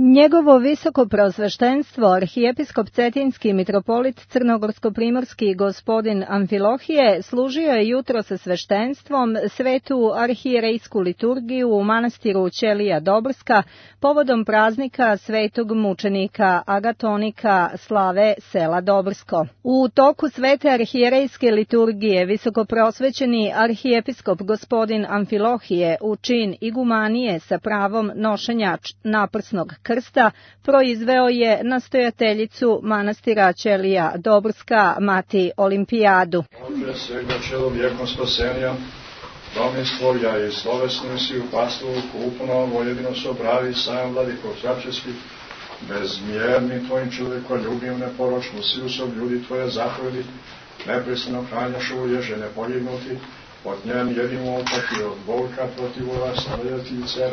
Njegovo visoko preosveštenstvo, arhijepiskop Cetinski mitropolit Crnogorsko-primorski gospodin Amfilohije, služio je jutro sa sveštenstvom svetu arhijerejsku liturgiju u manastiru Ćelija Dobrska povodom praznika svetog mučenika Agatonika slave sela Dobrsko. U toku svete arhijerejske liturgije visoko preosvećeni arhijepiskop gospodin Amfilohije u čin igumanije sa pravom nošenja naprsnog krsta proizveo je nastojateljicu manastira Ćelija Dobrska, mati Olimpijadu. Oče svega čelovjekom spasenja, domistvovja i slovesnim si u pastvu kupno, vojedino sobravi sam vladiko svačeski, bezmjerni tvojim čovjekoljubim neporočnu si usob ljudi tvoje zapovedi, neprestano hranjaš u ježe nepogibnuti, od njen jedinu opati od bolka protiv ova stavljatice,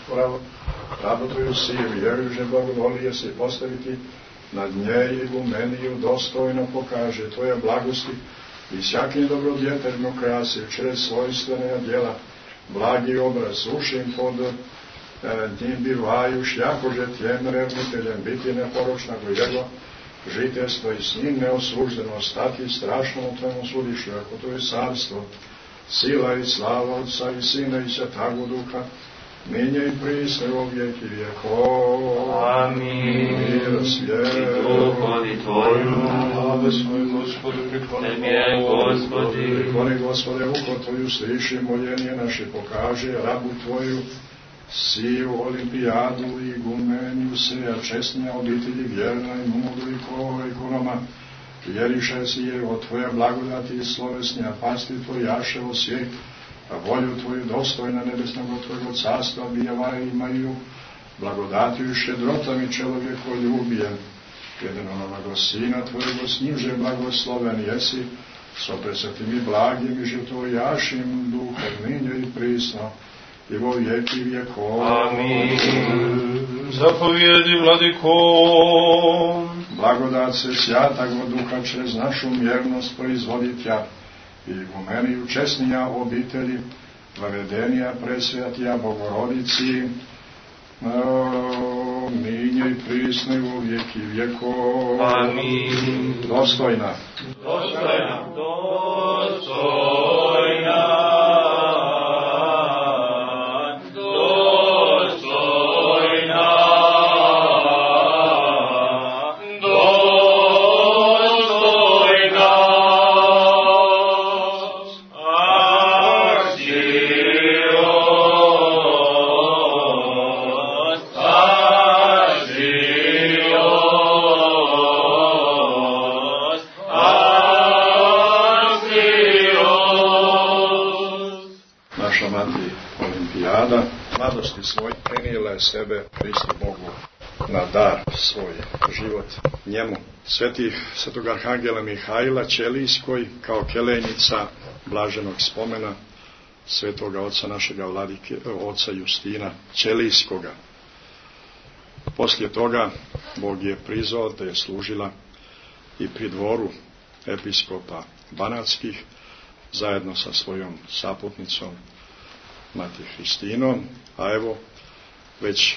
rabo tvoju siju, vjerujuže blagovolije se postaviti nad nje igumeniju dostojno pokaže tvoje blagosti i sjakim dobrodjeterno krasi čred svojstvene djela, blagi obraz ušim pod njim bivajuš, jakože tjem revniteljem biti neporočna gojedla, žiteljstvo i s njim neosuždeno stati strašno u tvojom sudišu, ako to je carstvo, sila i slava Otca i Sina i Svetoga Duha, ninje i prisne u vijeki vjekov. Amin. Mir svijet. Duhovi Tvoju. Slave svoj Gospodu, prikloni Gospodi. Prikloni Gospode, uho Tvoju sliši, moljenje naše pokaže, rabu Tvoju, siju Olimpijadu i gumenju seja čestnija obitelji vjerna i mudru i kova ikonoma, vjeriše si je od Tvoje blagodati i slovesnja pasti Tvojaše osjek, a volju Tvoju dostojna nebesnog Tvojeg carstva bijeva imaju, blagodatiju i šedrotom i čelovjeko ljubijem, jedan onoga Sina Tvojego sniže blagosloven jesi, so presvetim i blagim i životojašim duhom ninje i prisno, i vo vijeki vjekov. Amin. Zapovjedi, Vladiko. Blagodat se Sjatagog Duha čez našu mjernost proizvoditja, i u meni učesnija obitelji, vavedenija presvjatija Bogorodici, ninje i prisne u vijeki vjekov. Amin. Dostojna. Dostojna. Dostojna. Mladosti svoj prenijela je sebe Hristu Bogu na dar svoj život njemu. Svetog arhangela Mihajla Ćelijskoj kao kelejnica blaženog spomena svetoga oca našega vladike, oca Justina Ćelijskoga. Poslije toga Bog je prizvao da je služila i pri dvoru episkopa Banatskih zajedno sa svojom saputnicom Mati Hristinom, a evo već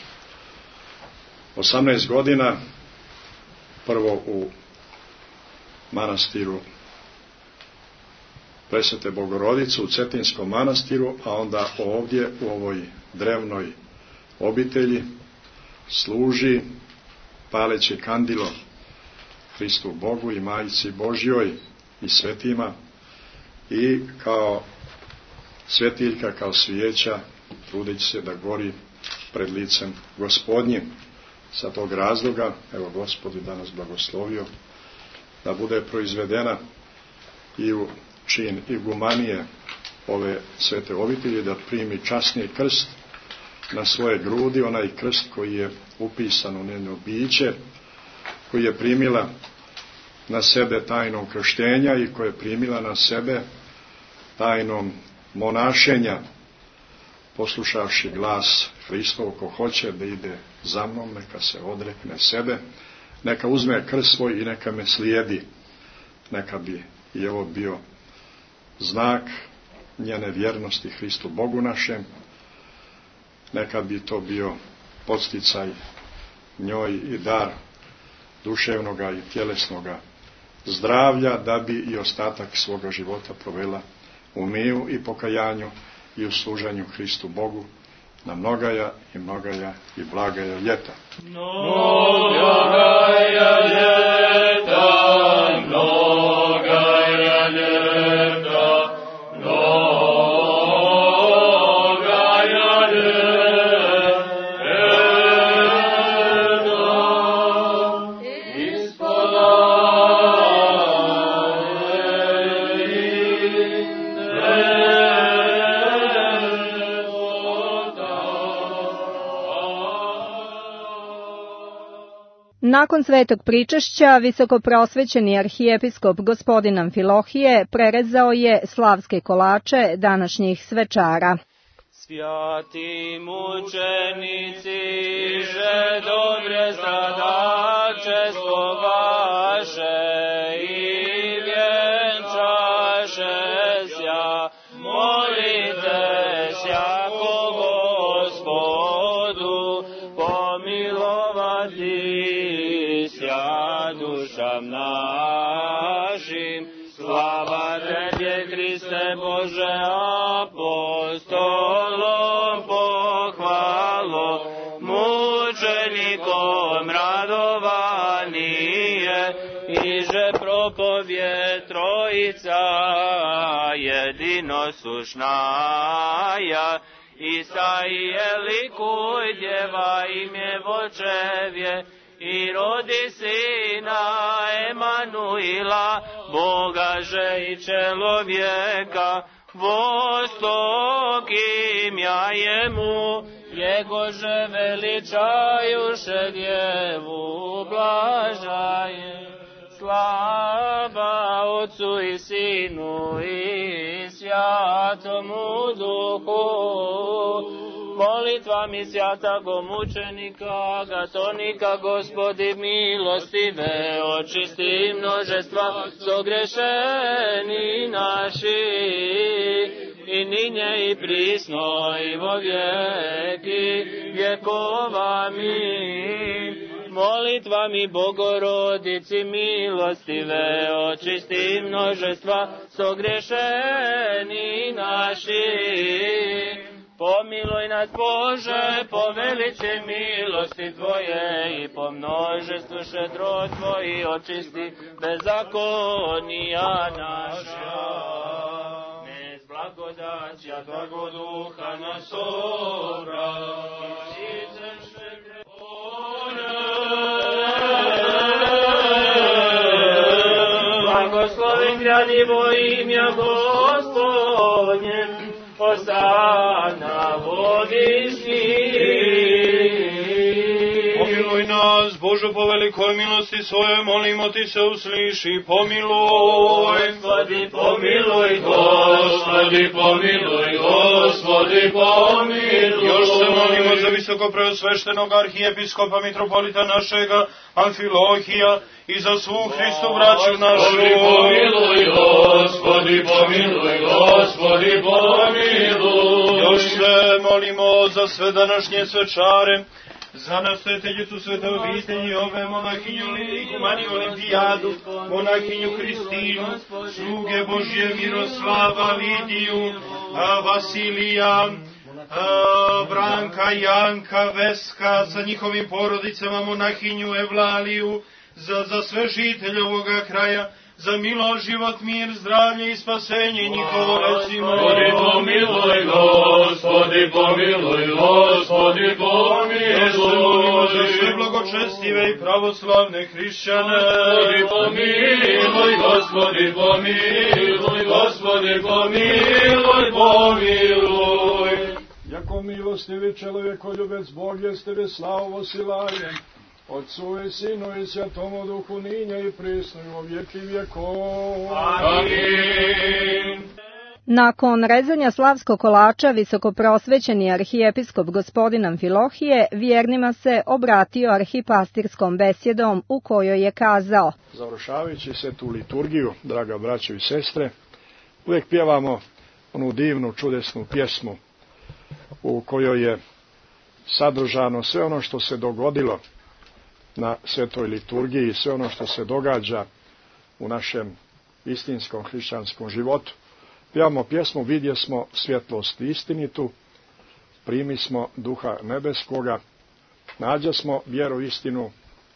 18 godina prvo u manastiru Presvete Bogorodice u Cetinskom manastiru, a onda ovdje u ovoj drevnoj obitelji služi paleći kandilo Hristu Bogu i Majici Božjoj i svetima i kao svetiljka, kao svijeća, trudeći se da gori pred licem Gospodnjim. Sa tog razloga, evo Gospod je danas blagoslovio, da bude proizvedena i u čin igumanije ove svete obitelji, da primi časni krst na svoje grudi, onaj krst koji je upisan u njeno biće, koji je primila na sebe tajnom krštenja i koji je primila na sebe tajnom monašenja, poslušavši glas Hristov, ko hoće da ide za mnom, neka se odrekne sebe, neka uzme krst svoj i neka me slijedi. Neka bi i ovo bio znak njene vjernosti Hristu Bogu našem, neka bi to bio podsticaj njoj i dar duševnoga i tjelesnoga zdravlja, da bi i ostatak svoga života provela u miru i pokajanju i u služenju Hristu Bogu na mnogaja i blagaja ljeta. Mnogaja ljeta, mnogaja ljeta, mnogaja ljeta, Nakon svetog pričešća, visokoprosvećeni arhijepiskop gospodin Amfilohije prerezao je slavske kolače današnjih svečara. Svjati mučenici, že dobre zadače slovaše i vjenčaše sja, molite sjako Gospodu pomilovati sja dušam našim. Slava Tebje, Hriste Bože, apostolom pohvalo, mučenikom radovanije, i že propovjed Trojica jedinosušnaja, Isaije likuj djeva imje vočevje, i rodi sina Emanuila, Boga že i čelovjeka, vostok imja jemu, jego že veličajuše djevu blažaje. Slava Otcu i Sinu i Svjatomu Duhu, molitvami svjatago mučenika Gatonika, Gospodi milostive, očisti množestva sogrešeni naši, i ninje i prisno i vo vijeki vjekova mi. Molitvami Bogorodici milostive, očisti množestva sogrešeni naši. Pomiluj nas Bože, po veličini milosti Tvoje, i po množestvu šedro Tvoji, očisti bezakonija naša. Bez blagodaća Tvojeg duha nas obrati, blagoslovim gradivo imja Gospodnje, Osana vodiši. Pomiluj nas, Bože, po velikoj milosti svoje, molimo Ti se usliši, pomiluj. Gospodi, pomiluj, Gospodi, pomiluj, Gospodi, pomiluj. Još se molimo za visoko preosveštenog arhijepiskopa mitropolita našega Amfilohija i za svu Hristu braću našu. Gospodi, pomiluj, Gospodi, pomiluj, Gospodi, pomiluj. Još se molimo za sve današnje svečare, za nastojeteljicu svete obitelji ove, monahinju Ikumaniju Olimpijadu, monahinju Hristinu, sluge Božje Miroslava, Lidiju, Vasilija, Branka, Janka, Veska, sa njihovim porodicama, monahinju Evlaliju, za sve žitelje ovoga kraja, za milo, život, mir, zdravlje i spasenje njihovo, recimo. Gospodi, pomiluj, Gospodi, pomiluj, Gospodi, pomiluj. Još se molimo za sve blagočestive i pravoslavne hrišćane. Gospodi, pomiluj, Gospodi, pomiluj, Gospodi, pomiluj, pomiluj. Jako milostivi čovjekoljubec Bog jeste ve slavu silajem, Otcu i Sinu i Svjatomu Duhu, ninja i prisno i u vijeki vjekov. Amin. Nakon rezanja slavskog kolača, visokoprosvećeni arhijepiskop gospodin Amfilohije vjernima se obratio arhipastirskom besjedom u kojoj je kazao: Završavajući se tu liturgiju, draga braćo i sestre, uvijek pjevamo onu divnu, čudesnu pjesmu u kojoj je sadržano sve ono što se dogodilo na svetoj liturgiji, sve ono što se događa u našem istinskom hrišćanskom životu. Pjevamo pjesmu Vidjesmo svjetlost istinitu, primismo duha nebeskoga, nađasmo vjeru istinu,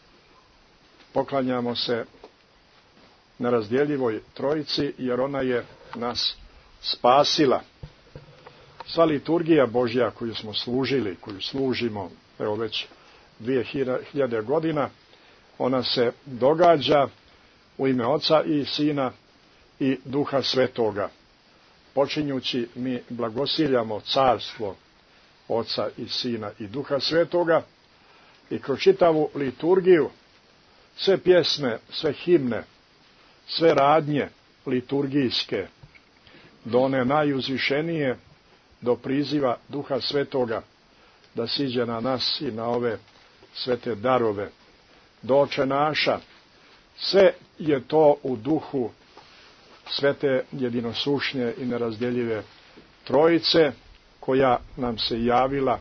poklanjamo se nerazdjeljivoj Trojici, jer ona je nas spasila. Sva liturgija Božja koju smo služili, koju služimo evo već 2000 godina, ona se događa u ime Oca i Sina i Duha Svetoga. Počinjući mi blagosiljamo carstvo Oca i Sina i Duha Svetoga i kroz čitavu liturgiju sve pjesme, sve himne, sve radnje liturgijske, do one najuzvišenije, do priziva Duha Svetoga, da siđe na nas i na ove svete darove, do Oče naša, sve je to u duhu svete jedinosušne i nerazdjeljive Trojice, koja nam se javila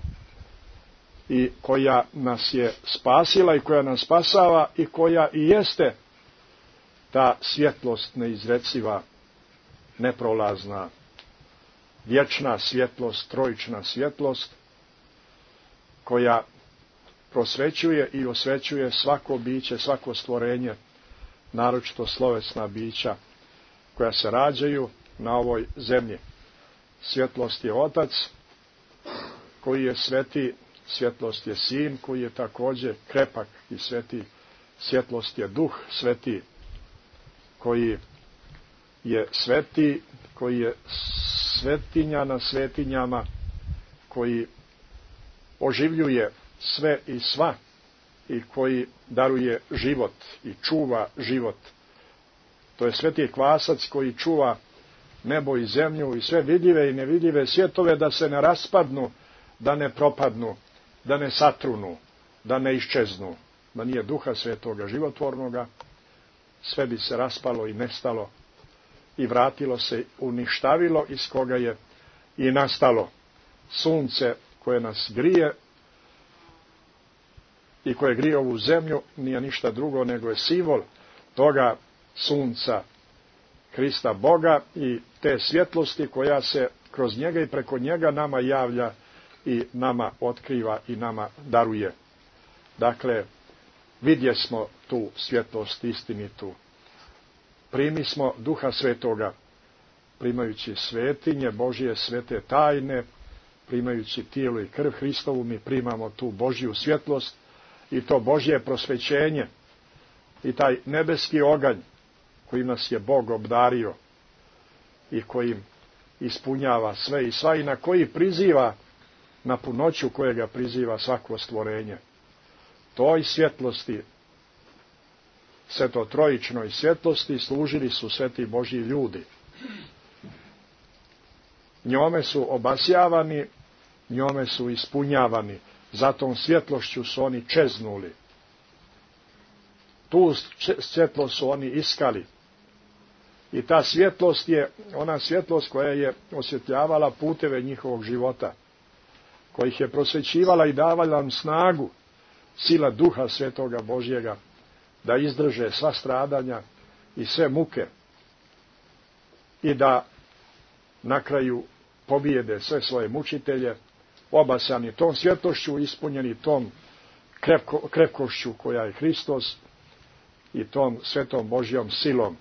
i koja nas je spasila i koja nas spasava i koja i jeste ta svjetlost neizreciva, neprolazna, vječna svjetlost, trojična svjetlost, koja prosvećuje i osvećuje svako biće, svako stvorenje, naročito slovesna bića koja se rađaju na ovoj zemlji. Svjetlost je Otac koji je sveti, svjetlost je Sin koji je također krepak i sveti, svjetlost je Duh sveti koji je sveti, koji je svetinja na svetinjama, koji oživljuje sve i sva i koji daruje život i čuva život. To je sveti kvasac koji čuva nebo i zemlju i sve vidljive i nevidljive svjetove, da se ne raspadnu, da ne propadnu, da ne satrunu, da ne iščeznu. Da nije Duha Svetoga životvornoga, sve bi se raspalo i nestalo i vratilo se, uništavilo iz koga je i nastalo. Sunce koje nas grije i koje grije ovu zemlju nije ništa drugo nego je simbol toga sunca Krista Boga i te svjetlosti koja se kroz njega i preko njega nama javlja i nama otkriva i nama daruje. Dakle, vidjesmo tu svjetlost istinitu. Primismo Duha Svetoga, primajući svetinje Božje svete tajne, primajući tijelo i krv Hristovu, mi primamo tu Božju svjetlost i to Božje prosvećenje i taj nebeski oganj kojim nas je Bog obdario i kojim ispunjava sve i sva i na koji priziva, na punoću kojega priziva svako stvorenje. Toj svjetlosti, svetotrojičnoj svjetlosti, služili su sveti Božji ljudi. Njome su obasjavani, njome su ispunjavani, za tom svjetlošću su oni čeznuli. Tu svjetlost su oni iskali. I ta svjetlost je ona svjetlost koja je osvjetljavala puteve njihovog života, koja ih je prosvećivala i davala nam snagu, sila Duha Svetoga Božjega, da izdrže sva stradanja i sve muke i da na kraju pobijede sve svoje mučitelje, obasani tom svjetlošću, ispunjeni tom krepkošću koja je Hristos i tom svetom Božjom silom.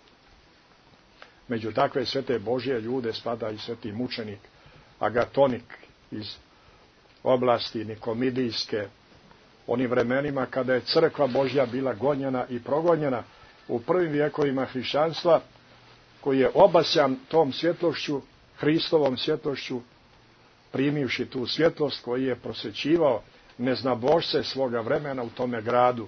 Među takve svete Božje ljude spada i sveti mučenik Agatonik iz oblasti Nikomidijske, onim vremenima kada je crkva Božja bila gonjena i progonjena u prvim vjekovima hrišćanstva, koji je obasjan tom svjetlošću, Hristovom svjetlošću, primivši tu svjetlost, koji je prosvećivao neznabožce svoga vremena u tome gradu,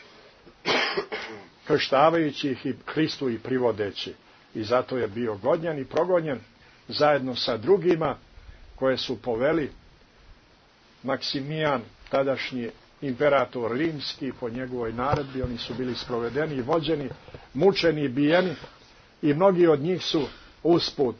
krštavajući ih i Hristu i privodeći. I zato je bio gonjen i progonjen zajedno sa drugima koje su poveli Maksimijan, tadašnji imperator rimski, po njegovoj naredbi. Oni su bili sprovedeni i vođeni, mučeni i bijeni i mnogi od njih su usput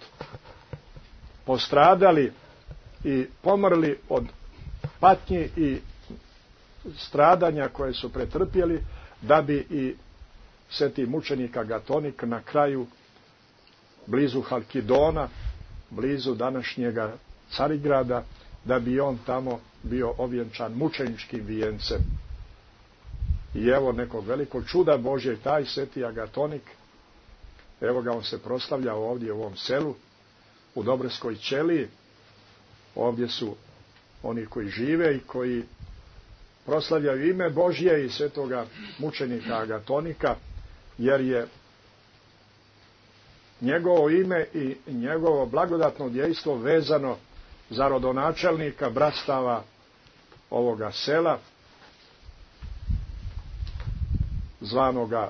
postradali i pomrli od patnji i stradanja koje su pretrpjeli, da bi i sveti mučenik Agatonik na kraju, blizu Halkidona, blizu današnjega Carigrada, da bi on tamo bio ovjenčan mučeničkim vijencem. I evo nekog velikog čuda Božje, taj sveti Agatonik, evo ga, on se proslavlja ovdje u ovom selu, u Dobreskoj ćeliji. Ovdje su oni koji žive i koji proslavljaju ime Božje i svetoga mučenika Agatonika, jer je njegovo ime i njegovo blagodatno dejstvo vezano za rodonačelnika bratstava ovoga sela, zvanoga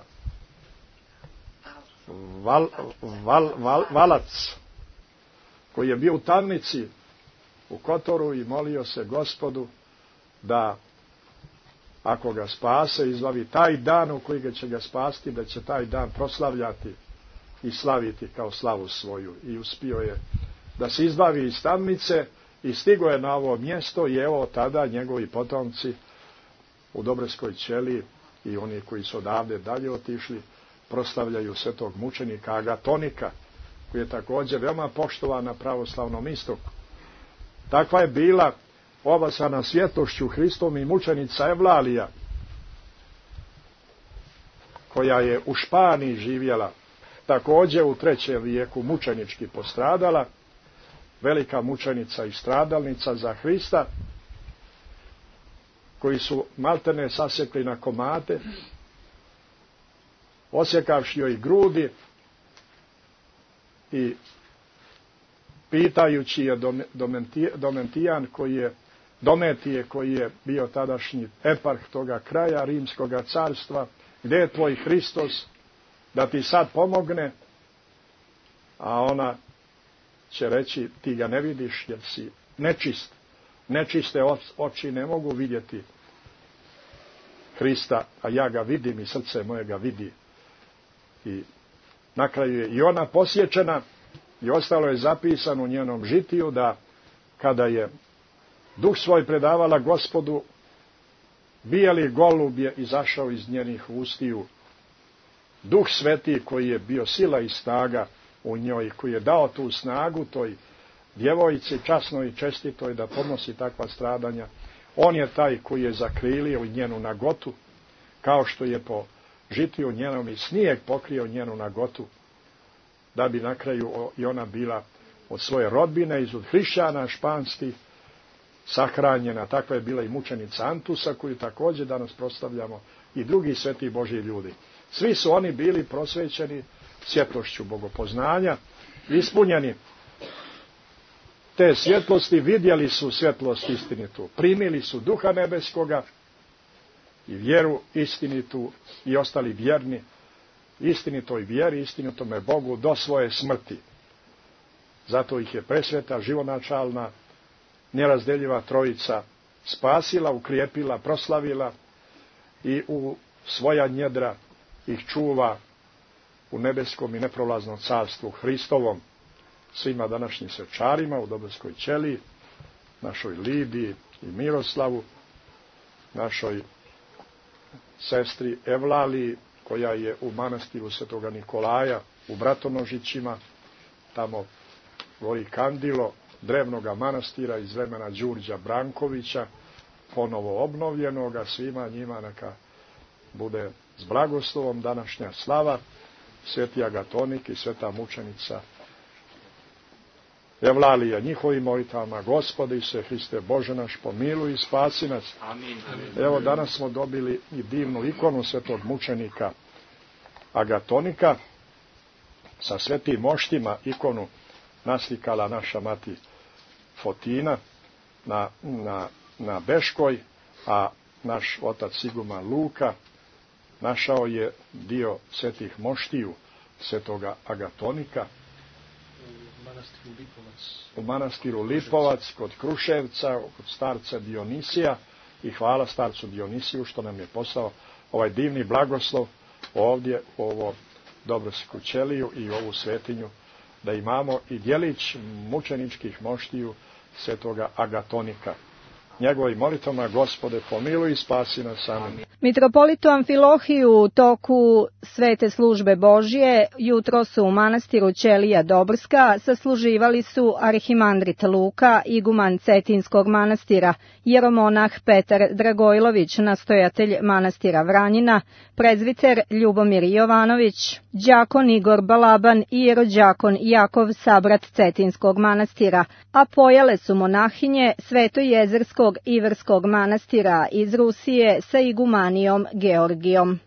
Valac, koji je bio u tamnici u Kotoru i molio se Gospodu da, ako ga spase, izbavi taj dan u koji će ga spasti, da će taj dan proslavljati i slaviti kao slavu svoju. I uspio je da se izbavi iz tamnice i stigo je na ovo mjesto i evo tada njegovi potomci u Dobreskoj ćeliji i oni koji su odavde dalje otišli proslavljaju svetog mučenika Agatonika, koji je također veoma poštovan na pravoslavnom istoku. Takva je bila obasana svjetlošću Hristom i mučenica Evlalija, koja je u Španiji živjela, također u 3. vijeku mučenički postradala, velika mučenica i stradalnica za Hrista, koji su maltene sasjekli na komade, osjekavši joj grudi i pitajući je Dometije, koji je bio tadašnji eparh toga kraja Rimskoga carstva, gdje je tvoj Hristos da ti sad pomogne? A ona će reći, ti ga ne vidiš jer si nečist. Nečiste oči ne mogu vidjeti Hrista, a ja ga vidim i srce moje ga vidi. I na kraju je i ona posjećena i ostalo je zapisano u njenom žitiju da kada je duh svoj predavala Gospodu, bijeli golub je izašao iz njenih ustiju. Duh sveti koji je bio sila i snaga u njoj, koji je dao tu snagu toj djevojci časnoj i čestitoj da podnosi takva stradanja, on je taj koji je zakrilio njenu nagotu, kao što je po žitiju njenom i snijeg pokrio njenu nagotu, da bi na kraju i ona bila od svoje rodbine, iz od hrišćana španskih, sahranjena. Takva je bila i mučenica Antusa, koju također danas proslavljamo, i drugi sveti Božji ljudi. Svi su oni bili prosvećeni svjetlošću bogopoznanja, ispunjeni te svjetlosti, vidjeli su svjetlost istinitu, primili su duha nebeskoga i vjeru istinitu i ostali vjerni istinitoj vjeri, istinitome Bogu do svoje smrti. Zato ih je presveta, živonačalna, nerazdjeljiva trojica spasila, ukrijepila, proslavila i u svoja njedra ih čuva u nebeskom i neprolaznom carstvu Hristovom. Svima današnjim svečarima u Dobreskoj ćeliji, našoj Lidiji i Miroslavu, našoj sestri Evlaliji, koja je u manastiru Svetoga Nikolaja u Bratonožićima, tamo gori kandilo drevnoga manastira iz vremena Đurđa Brankovića, ponovo obnovljenoga. Svima njima neka bude s blagoslovom današnja slava, sveti Agatonik i sveta mučenica Evlalija. Njihovim molitvama, Gospodi se Hriste Bože naš, pomiluj i spasi nas. Amin. Evo danas smo dobili i divnu ikonu svetog mučenika Agatonika sa svetim moštima. Ikonu naslikala naša mati Fotina na Beškoj, a naš otac Siguman Luka našao je dio svetih moštiju svetoga Agatonika u manastiru Lipovac kod Kruševca, kod starca Dionisija, i hvala starcu Dionisiju što nam je poslao ovaj divni blagoslov ovdje u ovo Dobrosku ćeliju i ovu svetinju, da imamo i djelić mučeničkih moštiju svetoga Agatonika. njegovim molitvama, Gospode, pomiluj i spasi nas. Amin. Mitropolitu Amfilohiju u toku svete službe Božje jutro su u manastiru Ćelija Dobrska sasluživali su arhimandrit Luka, iguman Cetinskog manastira, jeromonah Petar Dragojlović, nastojatelj manastira Vranjina, prezviter Ljubomir Jovanović, đakon Igor Balaban i jerođakon Jakov Sabrat Cetinskog manastira, a pojele su monahinje Svetojezerskog Iverskog manastira iz Rusije sa igumanijom Georgijom.